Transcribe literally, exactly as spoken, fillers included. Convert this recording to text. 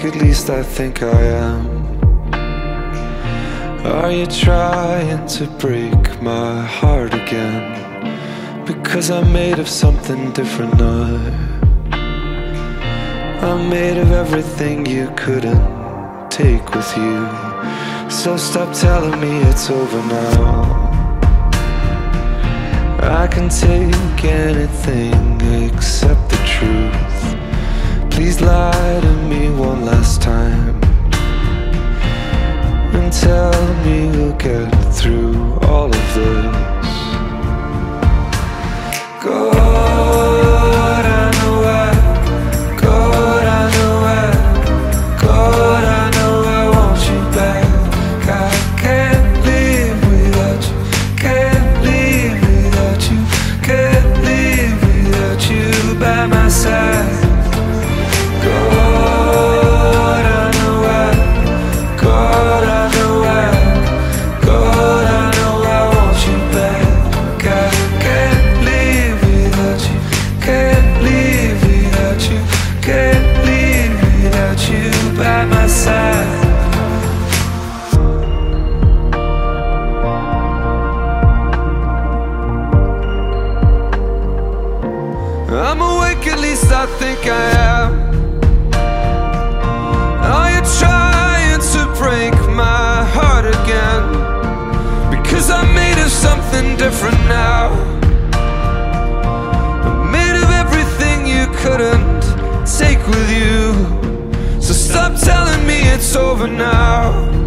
at least I think I am. Are you trying to break my heart again? Because I'm made of something different now. I'm made of everything you couldn't take with you. So stop telling me it's over now. I can take anything except the truth. Please lie to me one last time and tell me we'll get through all of this. God, I know I, God, I know I, God, I know I want you back. I can't live without you, can't live without you, can't live without you by my side. God, I know I, God, I know I, God, I know I want you back. I can't live without you, can't live without you, can't live without you by my side. I'm awake, at least I think I am. Are you trying to break my heart again? Because I'm made of something different now. I'm made of everything you couldn't take with you. So stop telling me it's over now.